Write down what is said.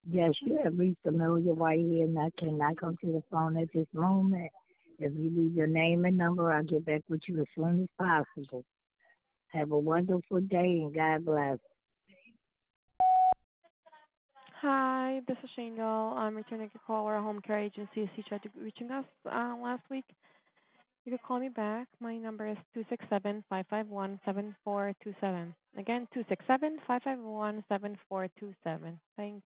Yes, you have reached Amelia White here, and I cannot come to the phone at this moment. If you leave your name and number, I'll get back with you as soon as possible. Have a wonderful day, and God bless. Hi, this is Shangle. I'm returning a call. We're a home care agency. She tried to reaching us last week. You can call me back. My number is 267-551-7427. Again, 267-551-7427. Thank